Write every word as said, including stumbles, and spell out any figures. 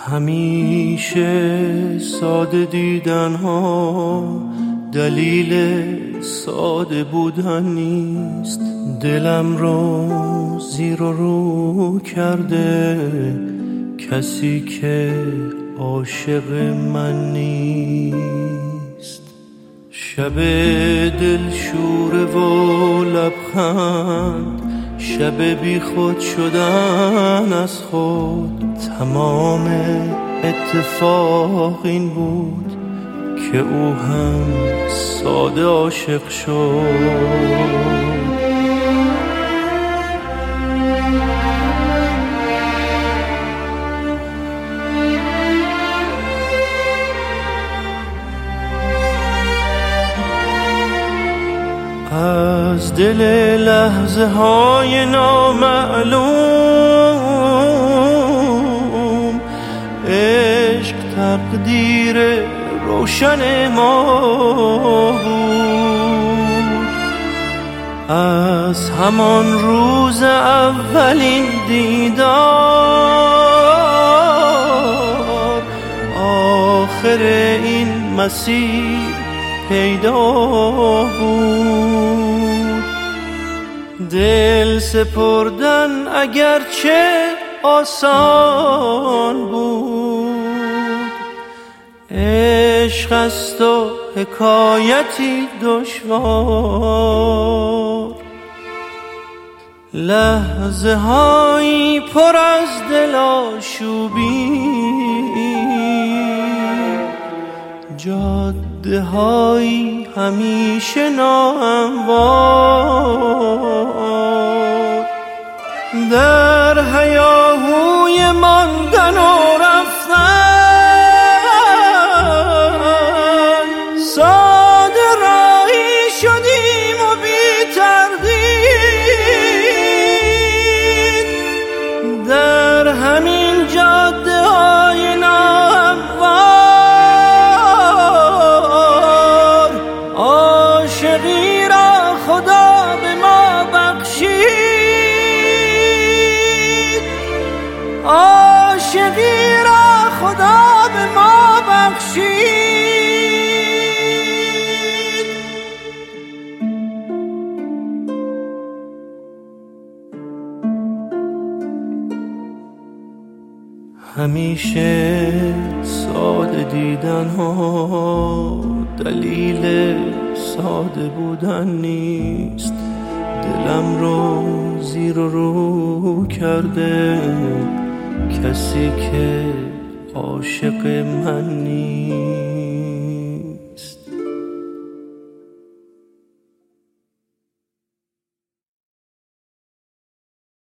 همیشه ساده دیدن ها دلیل ساده بودن نیست. دلم رو زیر و رو کرده کسی که عاشق من نیست. شب دلشوره و لبخند، شب بی خود شدن از خود. تمام اتفاق این بود که او هم ساده عاشق شد. از دل لحظه های نامعلوم عشق تقدیر روشن ما بود. از همان روز اولین دیدار آخر این مسیر پیدا بود. دل سپردن اگرچه آسان بود، عشق است و حکایتی دشوار. لحظه هایی پر از دل آشوبی، جاده هایی همیشه ناهموار. در هیاهوی ماندن و رفتن ساده راهی شدیم و بی تردید. در همین جاده های ناهموار عاشقی را خدا به ما بخشید. عاشقی را خدا به ما بخشید. همیشه ساده دیدن ها دلیل ساده بودن نیست. دلم رو زیر و رو کرده کسی که عاشق من نیست.